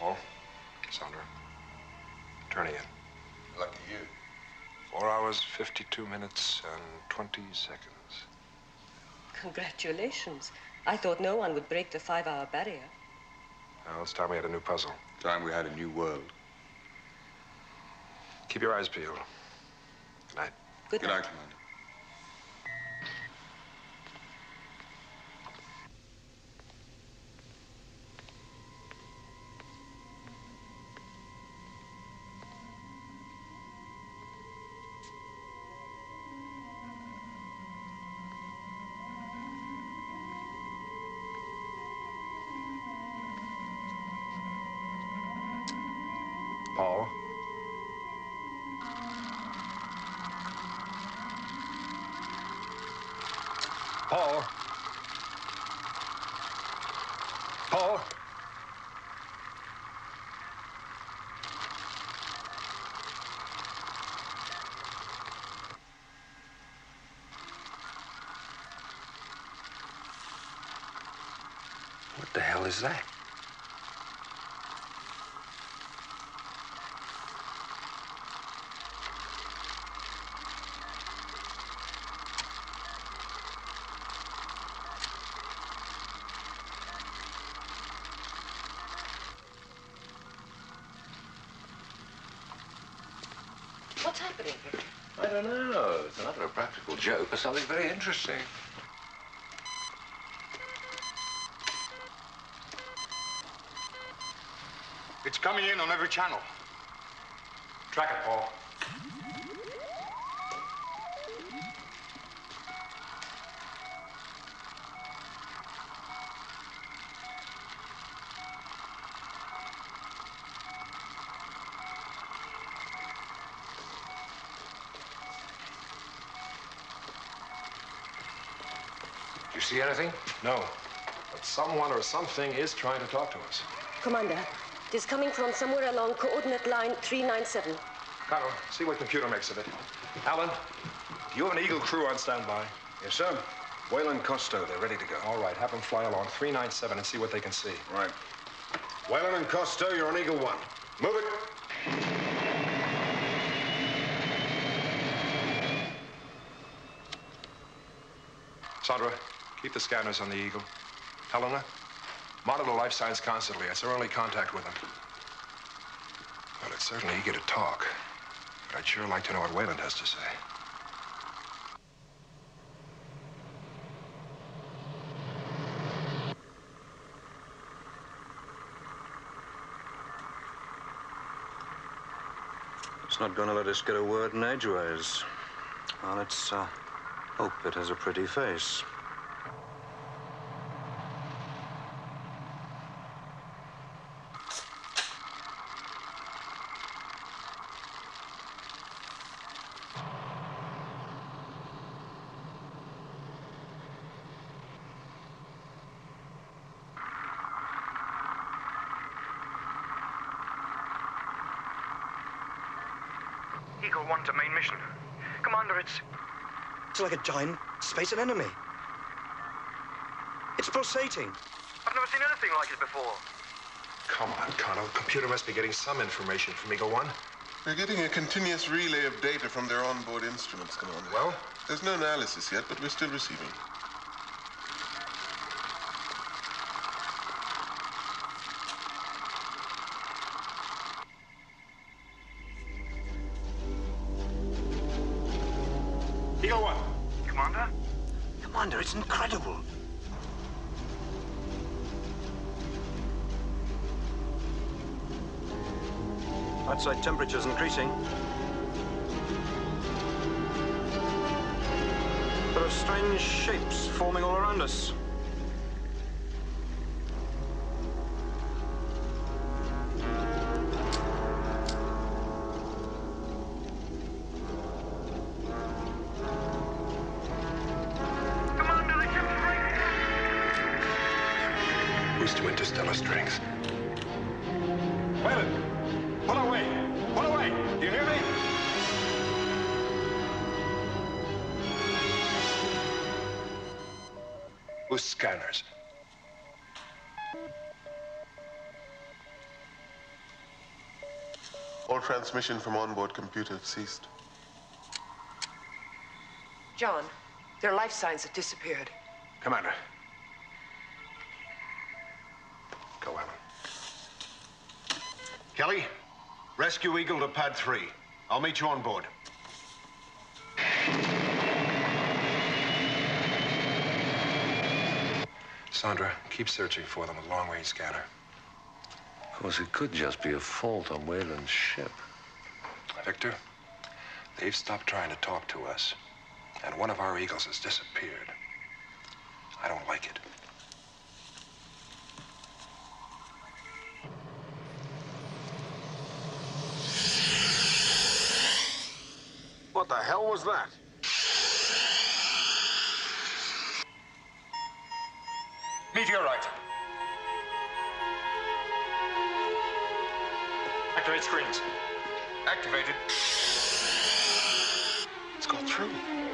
Paul, Sandra, turning in. Lucky you. 4 hours, 52 minutes, and 20 seconds. Congratulations. I thought no one would break the 5-hour barrier. Well, it's time we had a new puzzle. Time we had a new world. Keep your eyes peeled. Good night. Good night. Good night, Commander. Paul? Paul? Paul? What the hell is that? What's happening? I don't know. It's another practical joke or something very interesting. It's coming in on every channel. Track it, Paul. Do you see anything? No. But someone or something is trying to talk to us. Commander, it is coming from somewhere along coordinate line 397. Connell, see what computer makes of it. Alan, do you have an Eagle crew on standby? Yes, sir. Wayland Costo, they're ready to go. All right, have them fly along 397 and see what they can see. Right. Wayland and Costo, you're on Eagle 1. Move it. Sandra, keep the scanners on the Eagle. Helena, monitor life signs constantly. It's our only contact with them. Well, it's certainly eager to talk. But I'd sure like to know what Wayland has to say. It's not going to let us get a word in edgeways. Well, let's hope it has a pretty face. Eagle 1 to main mission. Commander, it's like a giant space anemone. It's pulsating. I've never seen anything like it before. Come on, Connell. The computer must be getting some information from Eagle 1. We're getting a continuous relay of data from their onboard instruments, Commander. Well? There's no analysis yet, but we're still receiving. Eagle 1. Commander? Commander, it's incredible. Outside temperature's increasing. There are strange shapes forming all around us. Commander, the ship's breaking! Boost to interstellar strength. Wayland! Pull away! Pull away! Do you hear me? Boost scanners. All transmission from onboard computer have ceased. John, their life signs have disappeared. Commander. Go, Alan. Kelly, rescue Eagle to pad 3. I'll meet you on board. Sandra, keep searching for them with a long-range scanner. Of course, it could just be a fault on Wayland's ship. Victor, they've stopped trying to talk to us, and one of our Eagles has disappeared. I don't like it. What the hell was that? Meteorite. Activate screens. Activated. Let's go through.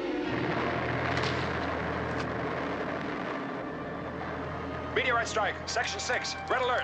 Meteorite strike. Section 6. Red alert.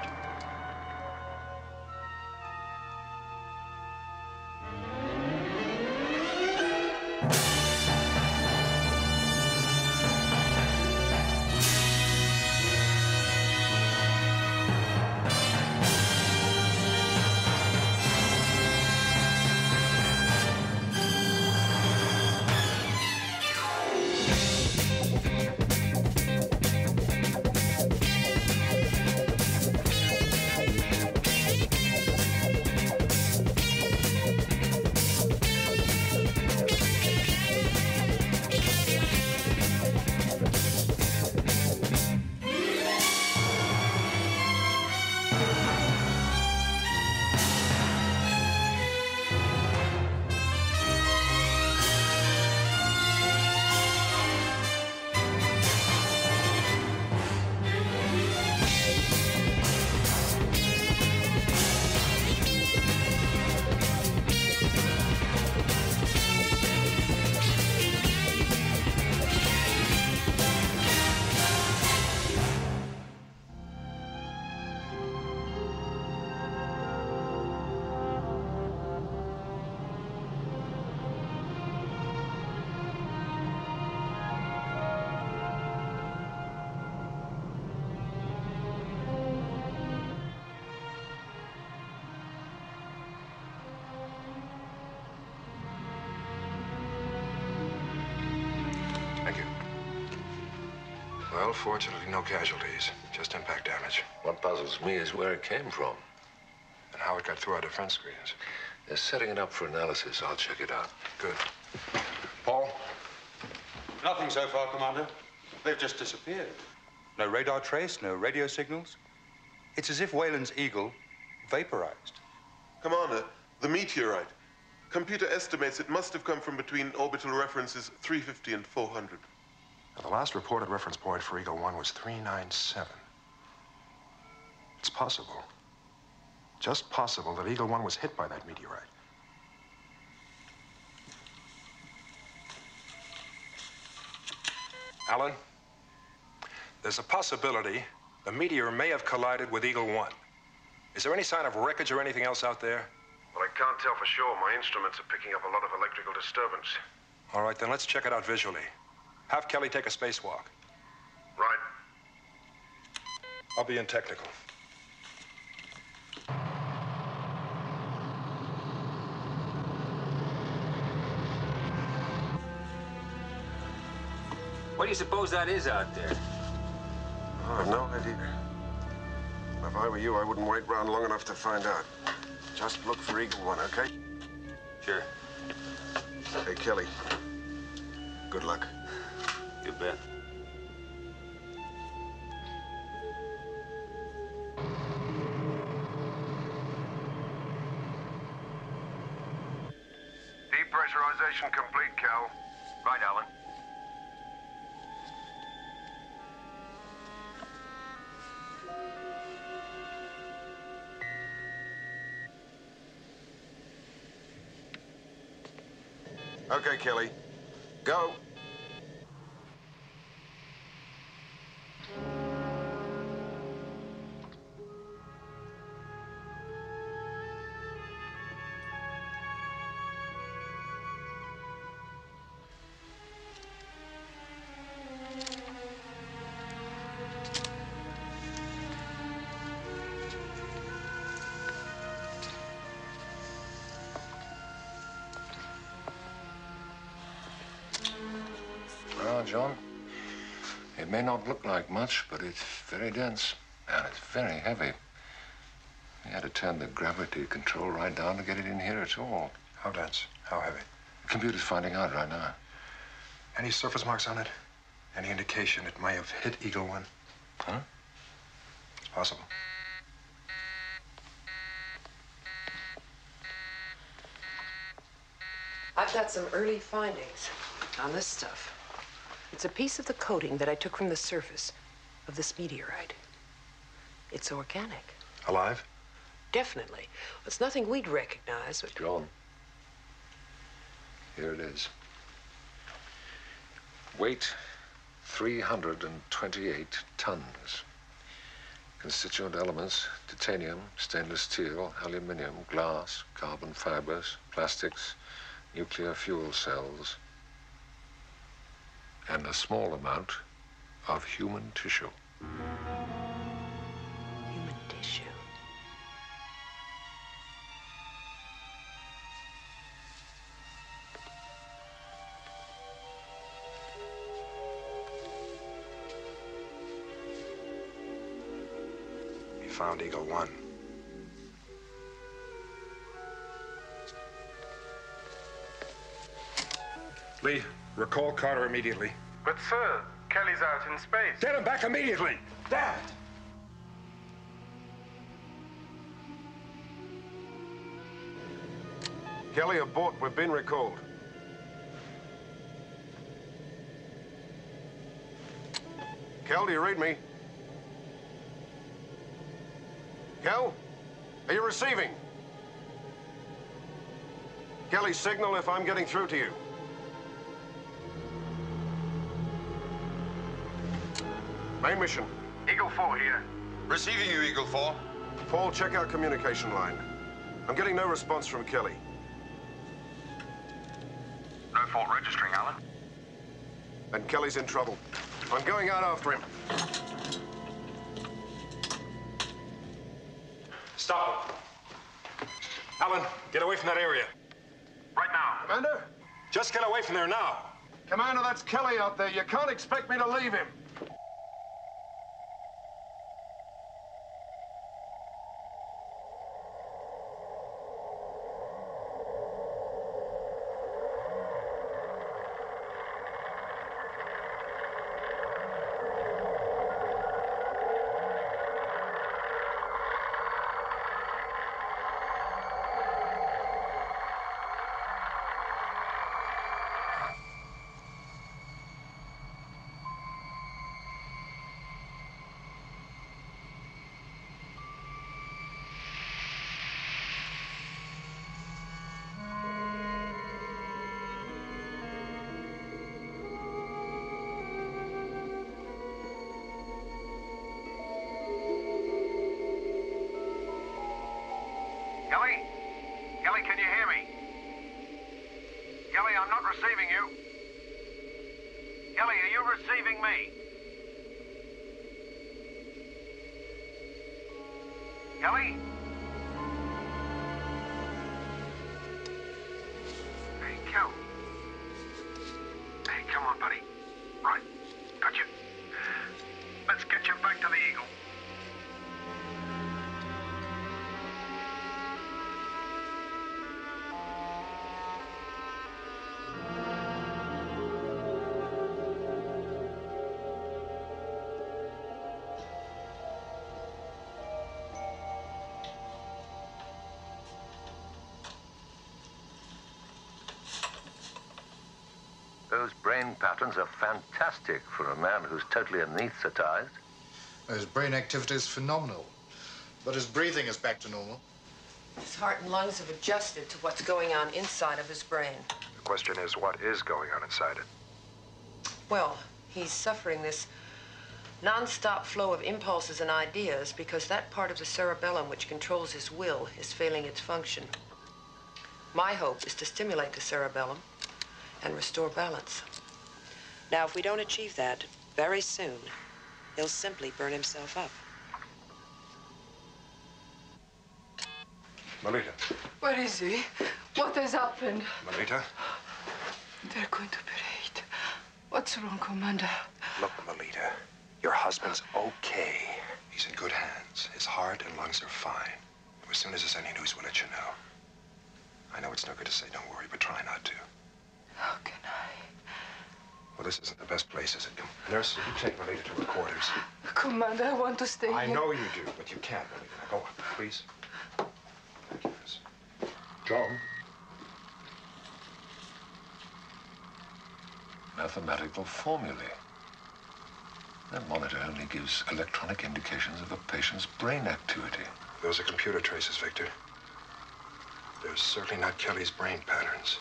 Thank you. Well, fortunately, no casualties. Just impact damage. What puzzles me is where it came from. And how it got through our defense screens. They're setting it up for analysis. I'll check it out. Good. Paul? Nothing so far, Commander. They've just disappeared. No radar trace, no radio signals. It's as if Wayland's Eagle vaporized. Commander, the meteorite. Computer estimates it must have come from between orbital references 350 and 400. Now, the last reported reference point for Eagle 1 was 397. It's possible, just possible, that Eagle 1 was hit by that meteorite. Alan, there's a possibility the meteor may have collided with Eagle 1. Is there any sign of wreckage or anything else out there? Well, I can't tell for sure. My instruments are picking up a lot of electrical disturbance. All right, then let's check it out visually. Have Kelly take a spacewalk. Right. I'll be in technical. What do you suppose that is out there? Oh, I've no idea. If I were you, I wouldn't wait around long enough to find out. Just look for Eagle 1, okay? Sure. Hey, Kelly. Good luck. You bet. Depressurization complete, Cal. Right, Alan. Okay, Kelly. Go. John. It may not look like much, but it's very dense, and it's very heavy. We had to turn the gravity control right down to get it in here at all. How dense? How heavy? The computer's finding out right now. Any surface marks on it? Any indication it may have hit Eagle One? Huh? It's possible. I've got some early findings on this stuff. It's a piece of the coating that I took from the surface of this meteorite. It's organic. Alive? Definitely. It's nothing we'd recognize, but... John, here it is. Weight, 328 tons. Constituent elements, titanium, stainless steel, aluminium, glass, carbon fibers, plastics, nuclear fuel cells, and a small amount of human tissue. Human tissue? We found Eagle One. Lee, recall Carter immediately. But, sir, Kelly's out in space. Get him back immediately! Damn it! Kelly, abort. We've been recalled. Kel, do you read me? Kel? Are you receiving? Kelly, signal if I'm getting through to you. Main mission. Eagle 4 here. Receiving you, Eagle 4. Paul, check our communication line. I'm getting no response from Kelly. No fault registering, Alan. And Kelly's in trouble. I'm going out after him. Stop him. Alan, get away from that area. Right now. Commander? Just get away from there now. Commander, that's Kelly out there. You can't expect me to leave him. Kelly? Kelly, can you hear me? Kelly, I'm not receiving you. Kelly, are you receiving me? Kelly? Hey, Kel. Hey, come on, buddy. Right, got you. Let's get you back to the Eagle. Those brain patterns are fantastic for a man who's totally anesthetized. His brain activity is phenomenal, but his breathing is back to normal. His heart and lungs have adjusted to what's going on inside of his brain. The question is, what is going on inside it? Well, he's suffering this non-stop flow of impulses and ideas because that part of the cerebellum which controls his will is failing its function. My hope is to stimulate the cerebellum and restore balance. Now, if we don't achieve that, very soon, he'll simply burn himself up. Melita. Where is he? What has happened? Melita? They're going to parade. What What's wrong, Commander? Look, Lolita, your husband's okay. He's in good hands. His heart and lungs are fine. As soon as there's any news, we'll let you know. I know it's no good to say don't worry, but try not to. How can I? Well, this isn't the best place, is it? Come, nurse, you take Lolita to her quarters. Commander, I want to stay I here. know you do, but you can't, Lolita. Now go on, please. Thank you, nurse. John? Mathematical formulae. That monitor only gives electronic indications of a patient's brain activity. Those are computer traces, Victor. They're certainly not Kelly's brain patterns.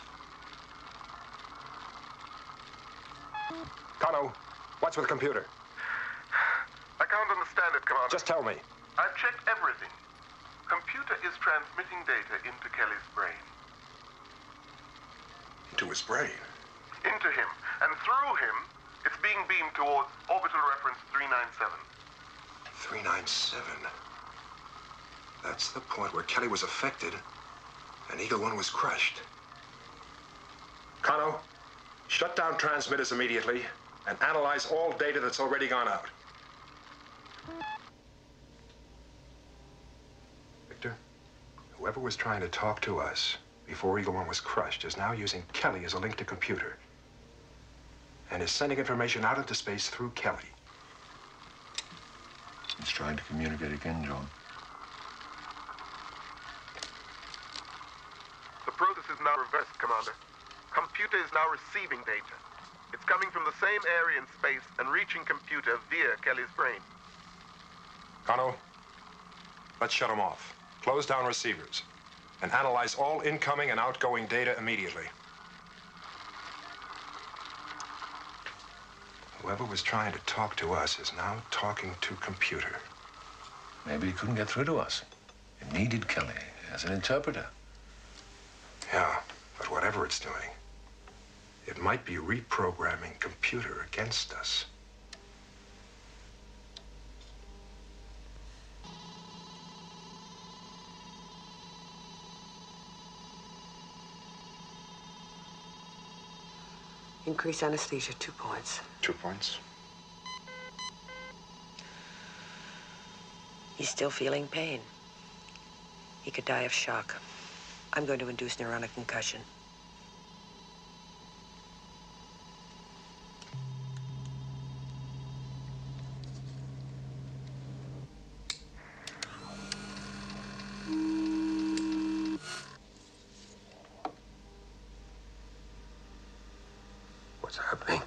Kano, what's with the computer? I can't understand it, Commander. Just tell me. I've checked everything. Computer is transmitting data into Kelly's brain. Into his brain? Into him. And through him, it's being beamed towards orbital reference 397. 397? That's the point where Kelly was affected and Eagle One was crushed. Kano, shut down transmitters immediately and analyze all data that's already gone out. Victor, whoever was trying to talk to us before Eagle One was crushed is now using Kelly as a link to computer and is sending information out into space through Kelly. He's trying to communicate again, John. The process is now reversed, Commander. Computer is now receiving data. It's coming from the same area in space and reaching computer via Kelly's brain. Kano, let's shut them off. Close down receivers and analyze all incoming and outgoing data immediately. Whoever was trying to talk to us is now talking to computer. Maybe he couldn't get through to us. It needed Kelly as an interpreter. Yeah, but whatever it's doing, it might be reprogramming computer against us. Increase anesthesia, 2 points. 2 points? He's still feeling pain. He could die of shock. I'm going to induce neuronic concussion. What's happening?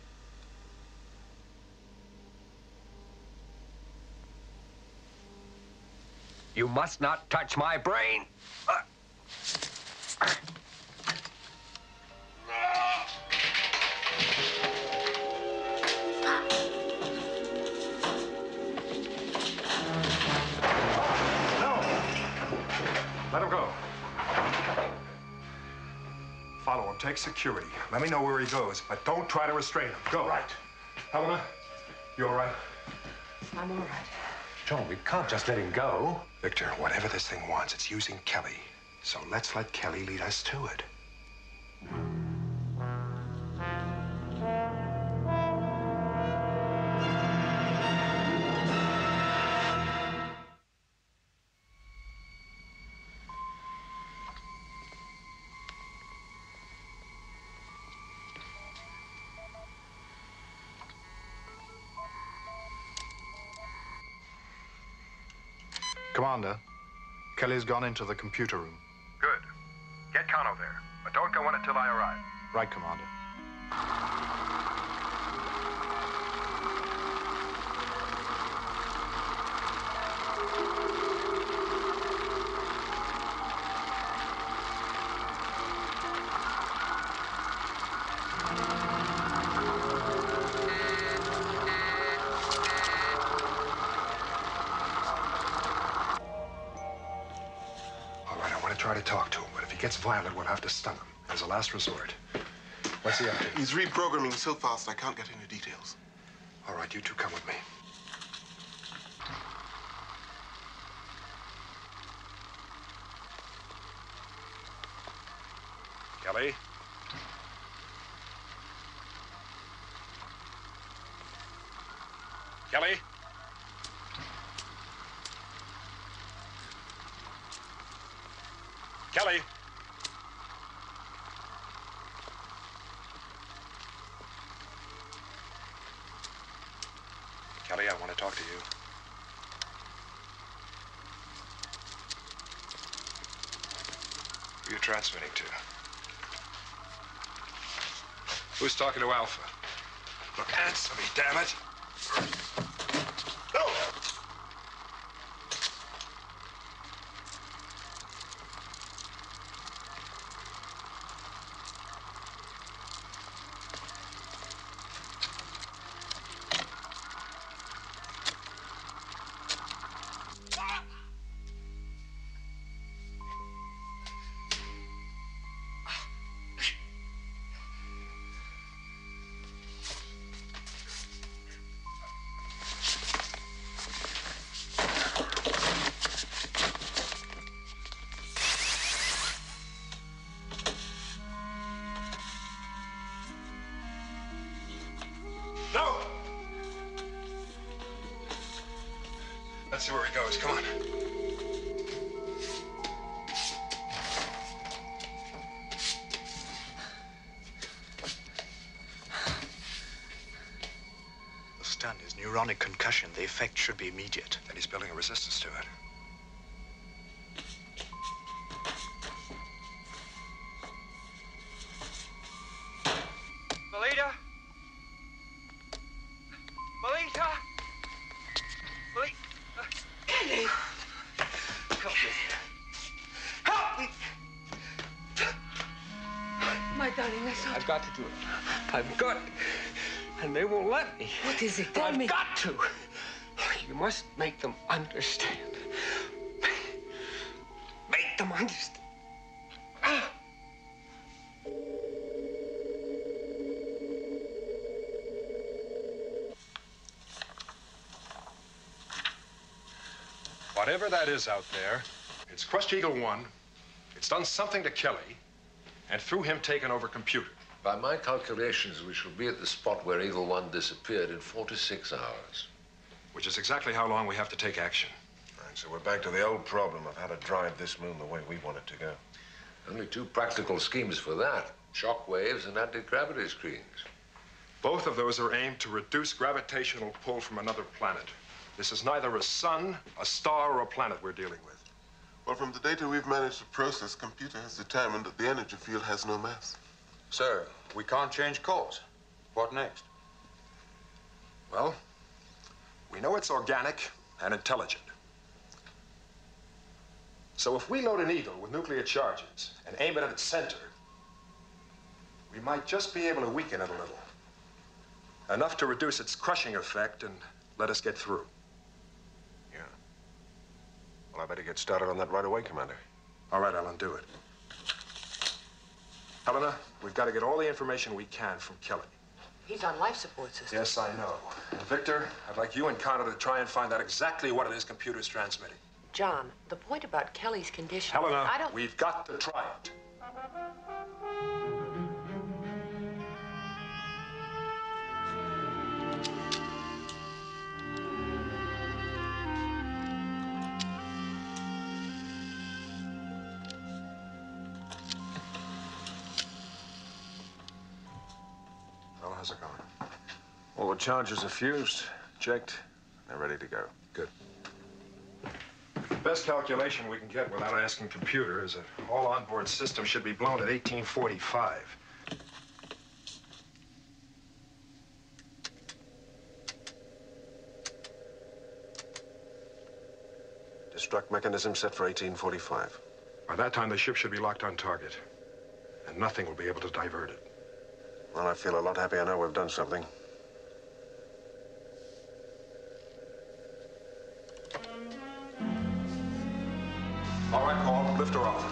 You must not touch my brain. Let him go. Follow him. Take security. Let me know where he goes, but don't try to restrain him. Go. Right. Helena, you all right? I'm all right. John, we can't just let him go. Victor, whatever this thing wants, it's using Kelly. So let's let Kelly lead us to it. Commander, Kelly's gone into the computer room. Good. Get Kano there, but don't go in until I arrive. Right, Commander. Try to talk to him, but if he gets violent, we'll have to stun him as a last resort. What's he up to? He's reprogramming so fast I can't get into details. All right, you two come with me. Kelly? Kelly? Kelly? Kelly, I want to talk to you. Who are you transmitting to? Who's talking to Alpha? Look, answer me, damn it! No! No! Let's see where he goes. Come on. The stun is neuronic concussion. The effect should be immediate. And he's building a resistance to it. Melita? Melita? Kelly! Help me. Help me! My darling, that's all. I've got to do it. I've got to. And they won't let me. What is it? Tell me. I've got to. You must make them understand. Make them understand. Whatever that is out there, it's crushed Eagle 1, it's done something to Kelly, and through him taken over computer. By my calculations, we shall be at the spot where Eagle 1 disappeared in 4 to 6 hours. Which is exactly how long we have to take action. Right, so we're back to the old problem of how to drive this moon the way we want it to go. Only 2 practical schemes for that. Shock waves and anti-gravity screens. Both of those are aimed to reduce gravitational pull from another planet. This is neither a sun, a star, or a planet we're dealing with. Well, from the data we've managed to process, computer has determined that the energy field has no mass. Sir, we can't change course. What next? Well, we know it's organic and intelligent. So if we load an Eagle with nuclear charges and aim it at its center, we might just be able to weaken it a little. Enough to reduce its crushing effect and let us get through. Yeah. Well, I better get started on that right away, Commander. All right, Alan, do it. Helena, we've got to get all the information we can from Kelly. He's on life support system. Yes, I know. And Victor, I'd like you and Connor to try and find out exactly what it is computer's transmitting. John, the point about Kelly's condition... Helena, I don't... we've got to try it. Well, how's it going? All the charges are fused, checked, they're ready to go. Good. The best calculation we can get without asking computer is that all onboard systems should be blown at 1845. Destruct mechanism set for 1845. By that time, the ship should be locked on target, and nothing will be able to divert it. Well, I feel a lot happier now we've done something. All right, Paul, lift her off.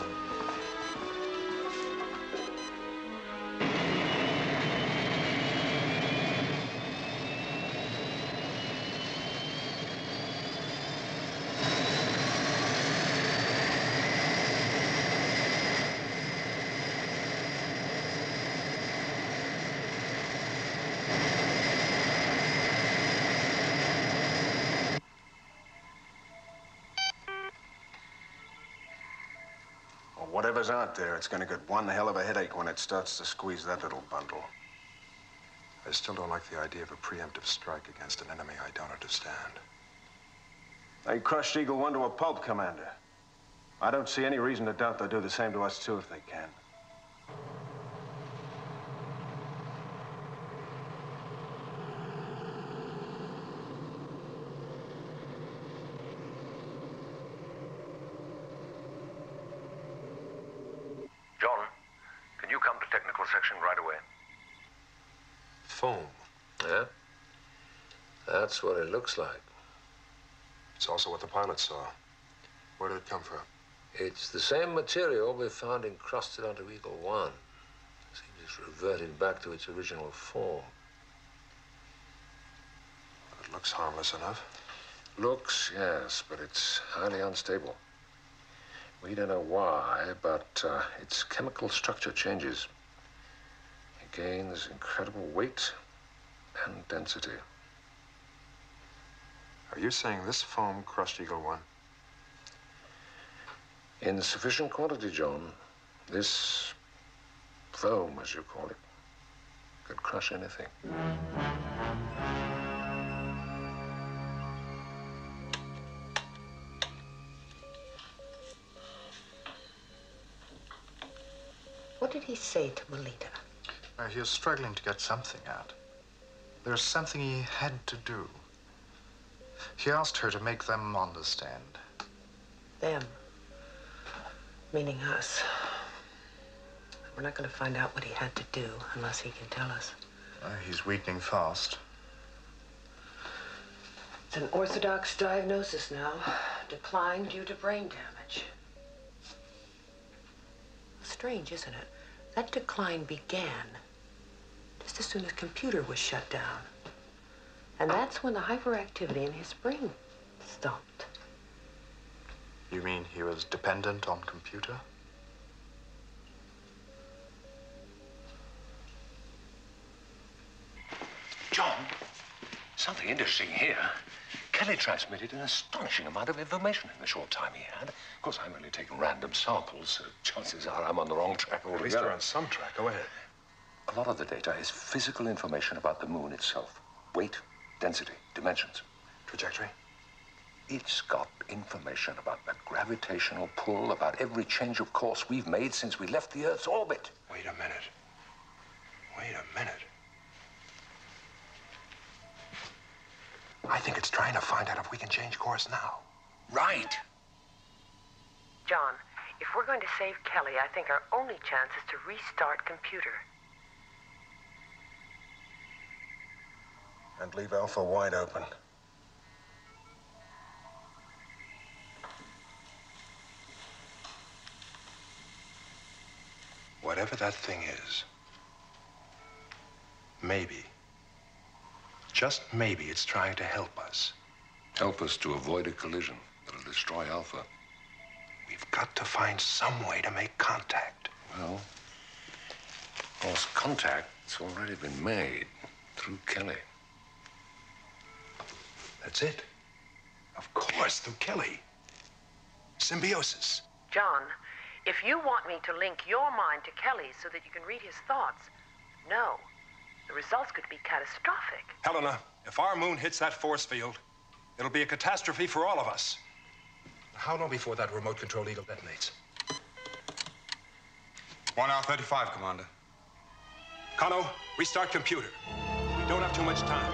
Well, whatever's out there, it's gonna get one hell of a headache when it starts to squeeze that little bundle. I still don't like the idea of a preemptive strike against an enemy I don't understand. They crushed Eagle One to a pulp, Commander. I don't see any reason to doubt they'll do the same to us, too, if they can. John, can you come to technical section right away? Foam. Yeah? That's what it looks like. It's also what the pilot saw. Where did it come from? It's the same material we found encrusted onto Eagle One. Seems it's reverted back to its original form. It looks harmless enough. Looks, yes, but it's highly unstable. We don't know why, but its chemical structure changes. It gains incredible weight and density. Are you saying this foam crushed Eagle One? In sufficient quantity, John, this foam, as you call it, could crush anything. What did he say to Melita? He was struggling to get something out. There's something he had to do. He asked her to make them understand. Them. Meaning us. We're not going to find out what he had to do unless he can tell us. He's weakening fast. It's an orthodox diagnosis now. Decline due to brain damage. Strange, isn't it? That decline began just as soon as computer was shut down. And that's when the hyperactivity in his brain stopped. You mean he was dependent on computer? John, something interesting here. Kelly transmitted an astonishing amount of information in the short time he had. Of course, I'm only taking random samples, so chances are I'm on the wrong track altogether. At least you're on some track. Go ahead. A lot of the data is physical information about the moon itself. Weight, density, dimensions. Trajectory? It's got information about the gravitational pull, about every change of course we've made since we left the Earth's orbit. Wait a minute. Wait a minute. I think it's trying to find out if we can change course now. Right. John, if we're going to save Kelly, I think our only chance is to restart computer. And leave Alpha wide open. Whatever that thing is, maybe, just maybe it's trying to help us. Help us to avoid a collision that'll destroy Alpha. We've got to find some way to make contact. Well, of course, contact's already been made through Kelly. That's it. Of course, through Kelly. Symbiosis. John, if you want me to link your mind to Kelly's so that you can read his thoughts, no. The results could be catastrophic. Helena, if our moon hits that force field, it'll be a catastrophe for all of us. How long before that remote control Eagle detonates? 1 hour 35, Commander. Kano, restart computer. We don't have too much time.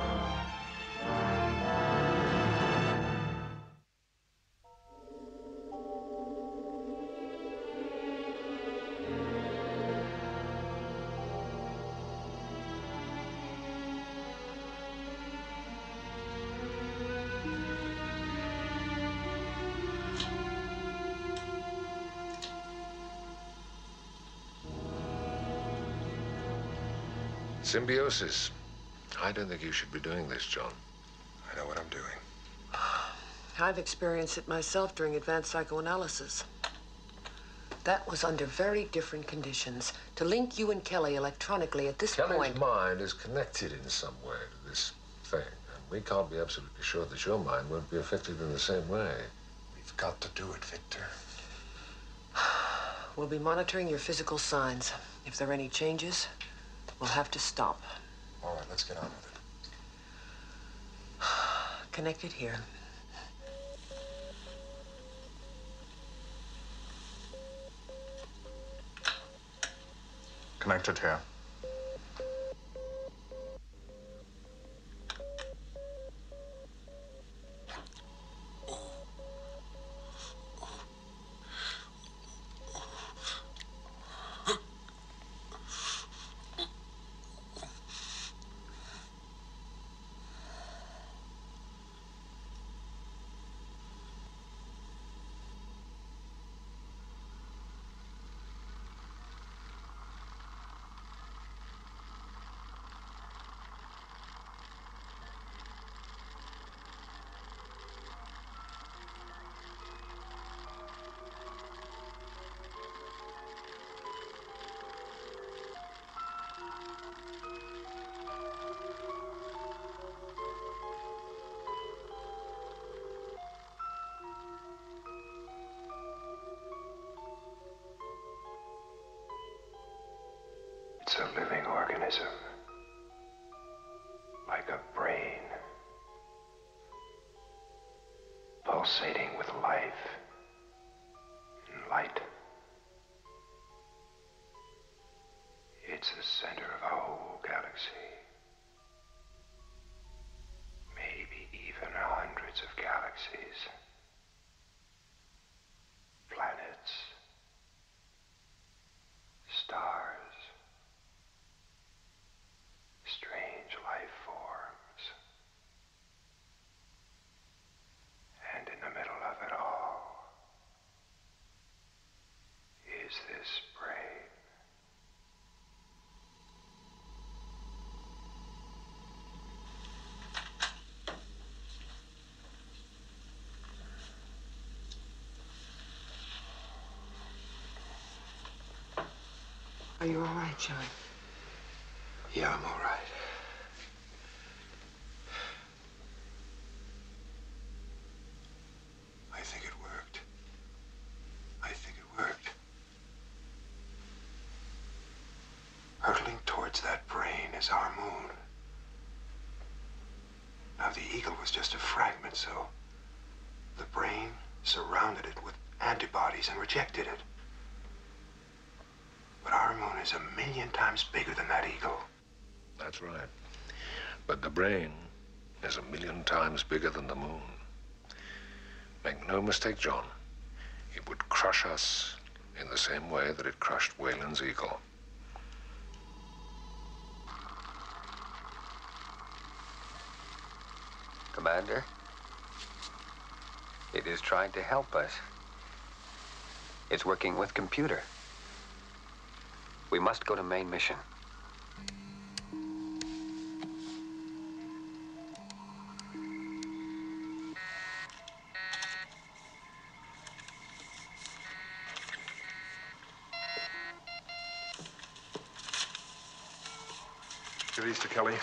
Symbiosis. I don't think you should be doing this, John. I know what I'm doing. I've experienced it myself during advanced psychoanalysis. That was under very different conditions. To link you and Kelly electronically at this Kelly's point... mind is connected in some way to this thing. And we can't be absolutely sure that your mind won't be affected in the same way. We've got to do it, Victor. We'll be monitoring your physical signs. If there are any changes, we'll have to stop. All right, let's get on with it. Connected here. Connected here. It's a living organism, like a brain, pulsating with life and light. It's the center of a whole galaxy, maybe even hundreds of galaxies, planets, stars. Strange life forms. And in the middle of it all is this brain. Are you all right, John? Yeah, I'm all right. I think it worked. I think it worked. Hurtling towards that brain is our moon. Now, the Eagle was just a fragment, so the brain surrounded it with antibodies and rejected it. But our moon is 1,000,000 times bigger than that Eagle. That's right. But the brain is 1,000,000 times bigger than the moon. Make no mistake, John. It would crush us in the same way that it crushed Wayland's Eagle. Commander, it is trying to help us. It's working with computer. We must go to main mission. Give these to Kelly.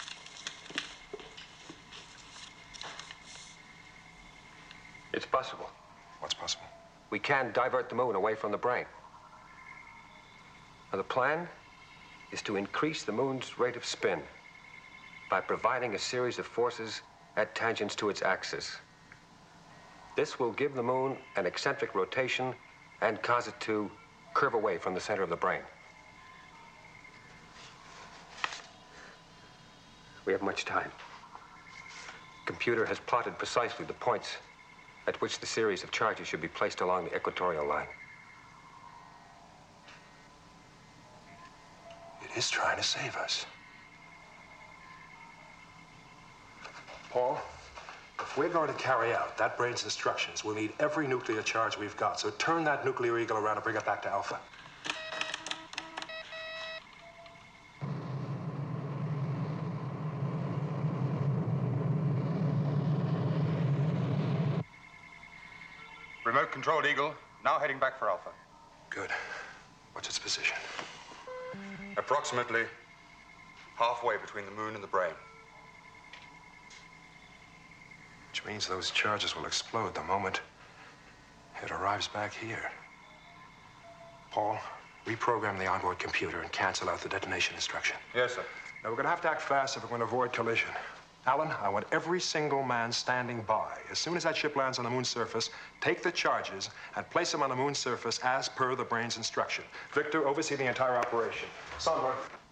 It's possible. What's possible? We can divert the moon away from the brain. Now, the plan is to increase the moon's rate of spin by providing a series of forces at tangents to its axis. This will give the moon an eccentric rotation and cause it to curve away from the center of the brain. We have much time. The computer has plotted precisely the points at which the series of charges should be placed along the equatorial line. It is trying to save us. Paul, if we're going to carry out that brain's instructions, we'll need every nuclear charge we've got. So turn that nuclear Eagle around and bring it back to Alpha. Remote-controlled Eagle, now heading back for Alpha. Good. What's its position? Approximately halfway between the moon and the brain. Which means those charges will explode the moment it arrives back here. Paul, reprogram the onboard computer and cancel out the detonation instruction. Yes, sir. Now, we're going to have to act fast if we're going to avoid collision. Alan, I want every single man standing by. As soon as that ship lands on the moon's surface, take the charges and place them on the moon's surface as per the brain's instruction. Victor, oversee the entire operation. Sandra.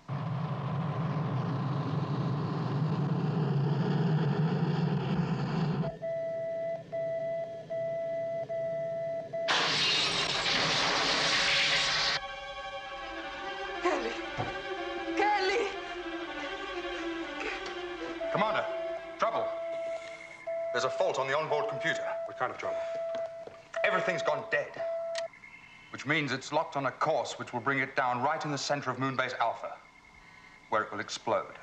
Commander, trouble. There's a fault on the onboard computer. What kind of trouble? Everything's gone dead. Which means it's locked on a course which will bring it down right in the center of Moonbase Alpha, where it will explode.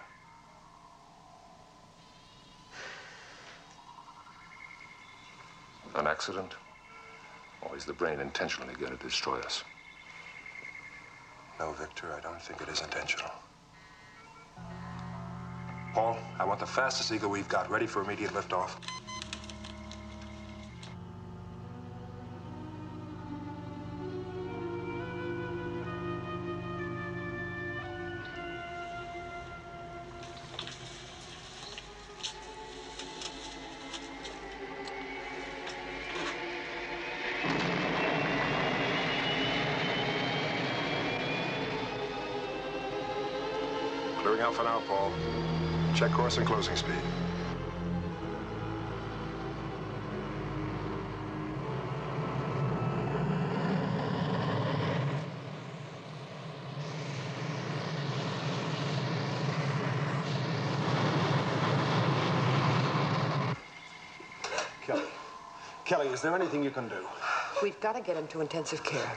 An accident? Or is the brain intentionally going to destroy us? No, Victor, I don't think it is intentional. Paul, I want the fastest Eagle we've got ready for immediate liftoff. Clearing out for now, Paul. Check course and closing speed. Kelly. Kelly, is there anything you can do? We've got to get him to intensive care.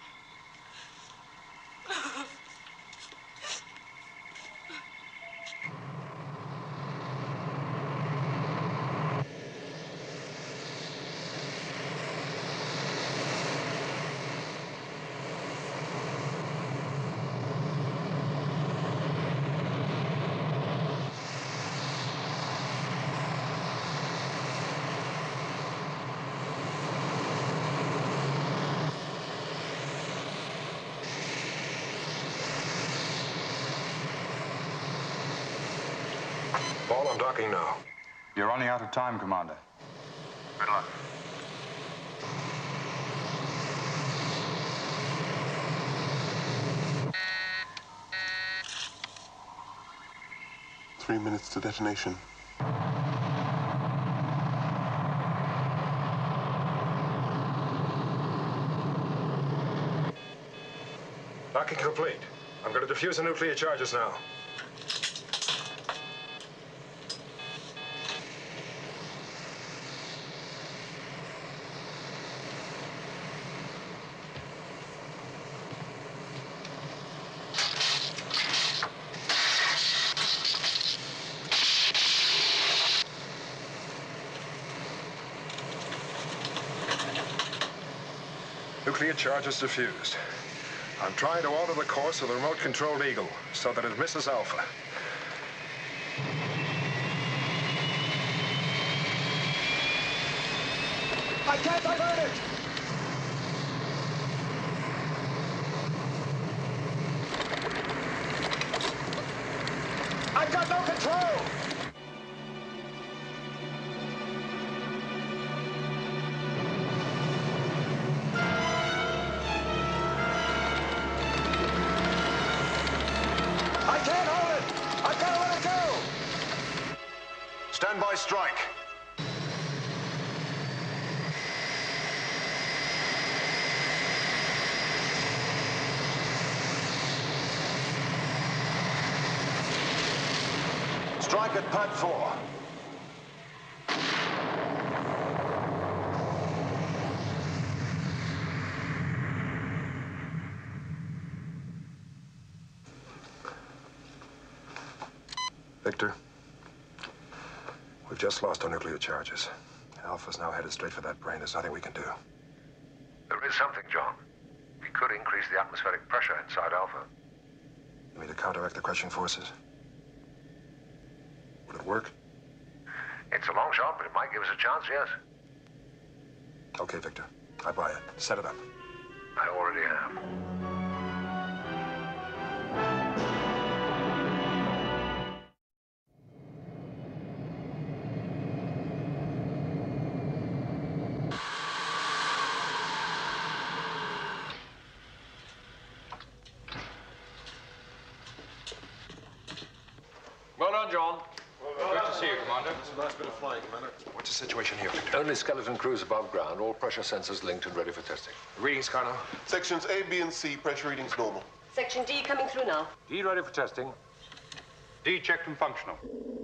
Paul, I'm docking now. You're running out of time, Commander. Good luck. Three minutes to detonation. Docking complete. I'm going to defuse the nuclear charges now. Nuclear charges diffused. I'm trying to alter the course of the remote-controlled Eagle so that it misses Alpha. I can't divert it! I've got no control! Stand by strike. Strike at pad 4. Victor. We've just lost our nuclear charges. Alpha's now headed straight for that brain. There's nothing we can do. There is something, John. We could increase the atmospheric pressure inside Alpha. You mean to counteract the crushing forces? Would it work? It's a long shot, but it might give us a chance, yes. Okay, Victor. I buy it. Set it up. I already am. Well done, John. Good to see you, Commander. It's a nice bit of flying, Commander. What's the situation here, Victor? Only skeleton crews above ground, all pressure sensors linked and ready for testing. Readings, Colonel? Sections A, B, and C, pressure readings normal. Section D coming through now. D ready for testing. D checked and functional.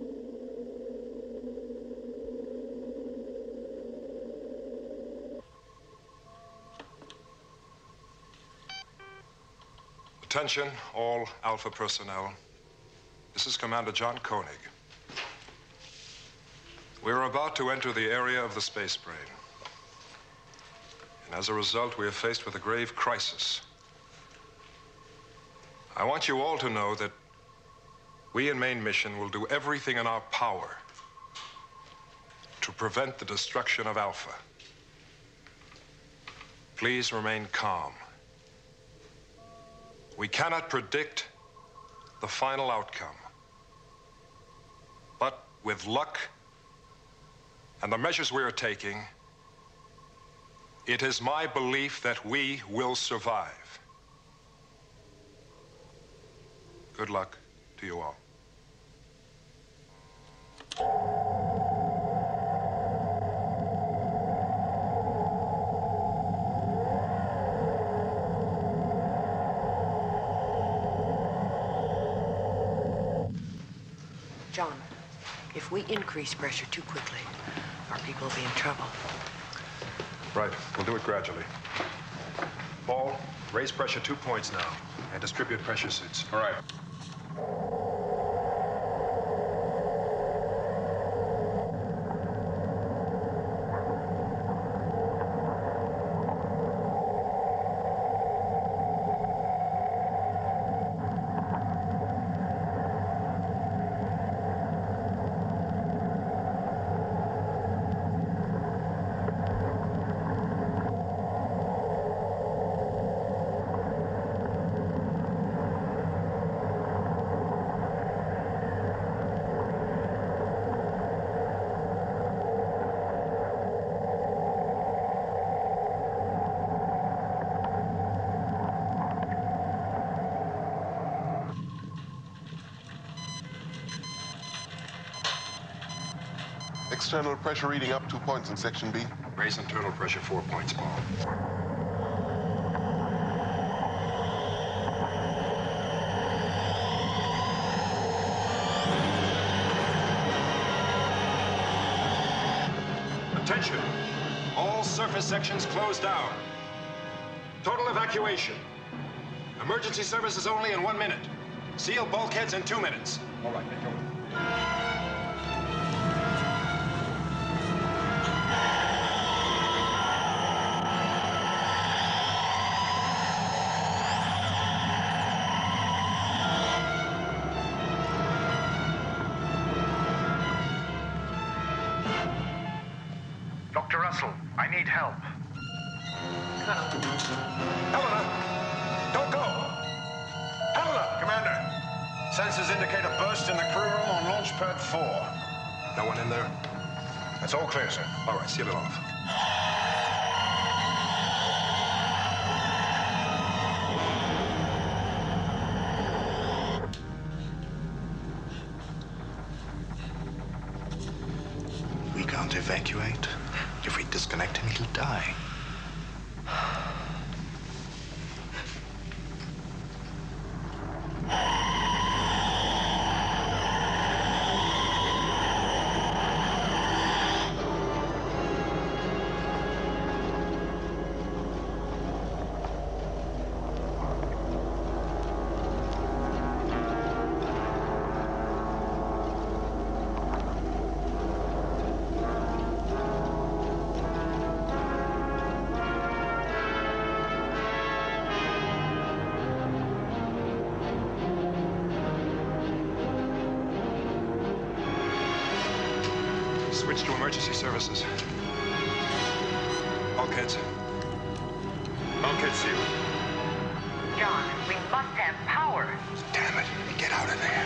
Attention, all Alpha personnel. This is Commander John Koenig. We're about to enter the area of the space brain. And as a result, we are faced with a grave crisis. I want you all to know that we in Main Mission will do everything in our power to prevent the destruction of Alpha. Please remain calm. We cannot predict the final outcome. But with luck and the measures we are taking, it is my belief that we will survive. Good luck to you all. John, if we increase pressure too quickly, our people will be in trouble. Right. We'll do it gradually. Paul, raise pressure 2 points now and distribute pressure suits. All right. External pressure reading up 2 points in Section B. Raise internal pressure 4 points, Paul. Attention! All surface sections closed down. Total evacuation. Emergency services only in 1 minute. Seal bulkheads in 2 minutes. All right, make your move. Dr. Russell, I need help. Helena! Don't go! Helena! Commander, sensors indicate a burst in the crew room on launch pad 4. No one in there? That's all clear, sir. All right, seal it off. We can't evacuate. If we disconnect him, he'll die. Switch to emergency services. Bulkheads. Bulkhead sealed. John, we must have power. Damn it. Get out of there.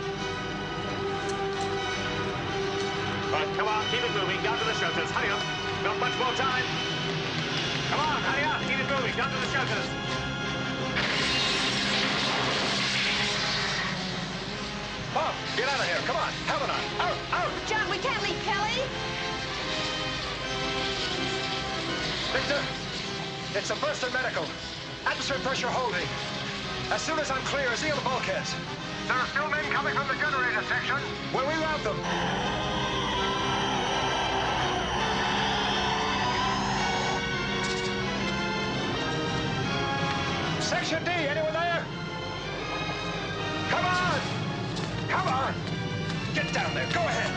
Right, come on, keep it moving. Down to the shelters. Hurry up. Not much more time. Come on, hurry up. Keep it moving. Down to the shelters. Bob, get out of here. Come on. Helena. Out, out. John, we can't leave Kelly. Victor, it's a burst in medical. Atmospheric pressure holding. As soon as I'm clear, seal the bulkheads. There are still men coming from the generator section. Will we rout them? Section D, anyone there? Come on! Come on! Get down there, go ahead!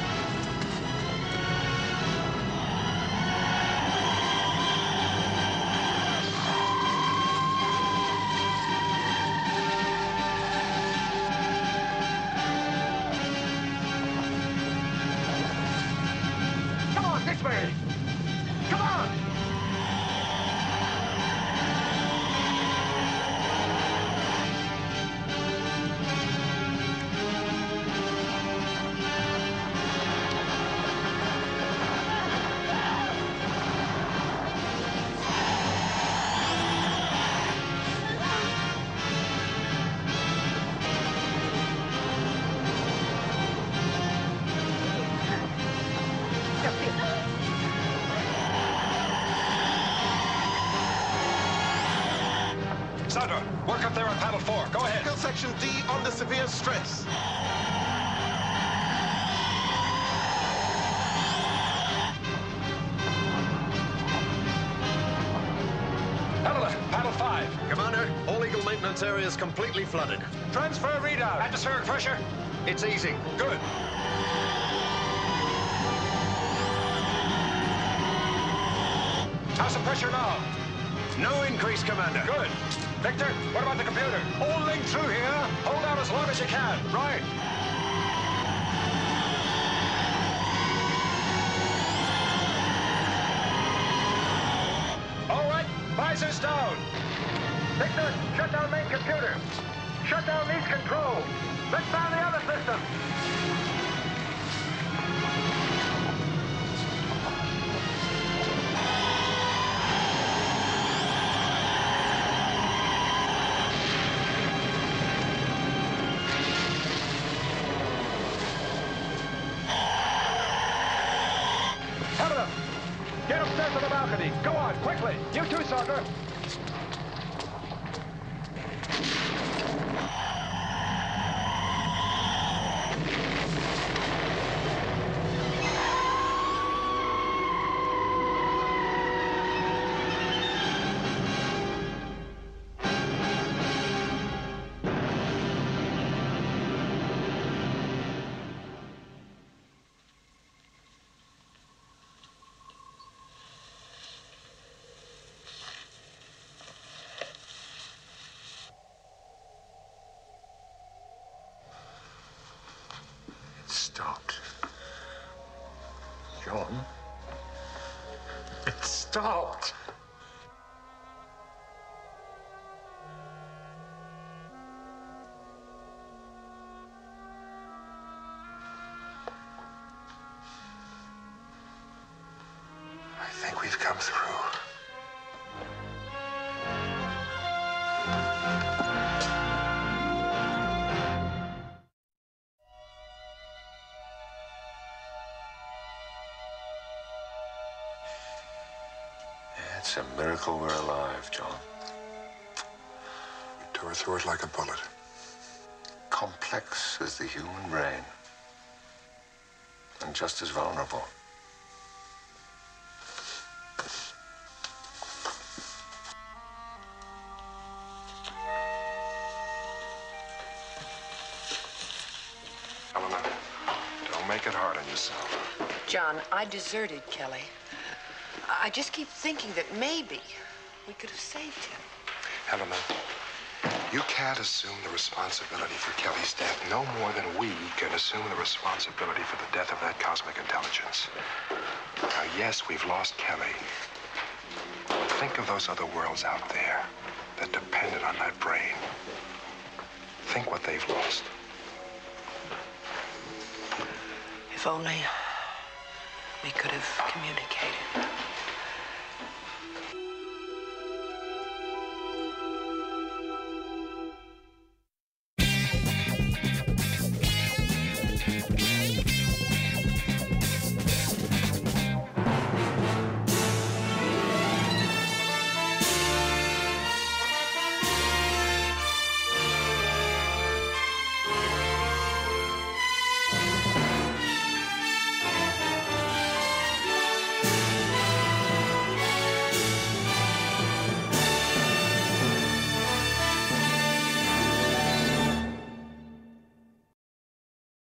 Come on, this way. Come on. Sandra, work up there on paddle 4. Go ahead. Kill section D under severe stress. Helena, paddle 5. Commander, all Eagle maintenance area is completely flooded. Transfer readout. Atmospheric pressure? It's easing. Good. How's the pressure now? No increase, Commander. Good. Victor, what about the computer? All linked through here. Hold out as long as you can. Right. All right, visors down. Victor, shut down main computer. Shut down these controls. Let's down the other system. Helena, get upstairs to the balcony. Go on, quickly. You too, Sandra. Stopped. John? It stopped. I think we've come through. It's a miracle we're alive, John. We tore through it like a bullet. Complex as the human brain. And just as vulnerable. Helena, don't make it hard on yourself. John, I deserted Kelly. I just keep thinking that maybe we could have saved him. Helena, you can't assume the responsibility for Kelly's death no more than we can assume the responsibility for the death of that cosmic intelligence. Now, yes, we've lost Kelly. Think of those other worlds out there that depended on that brain. Think what they've lost. If only we could have communicated.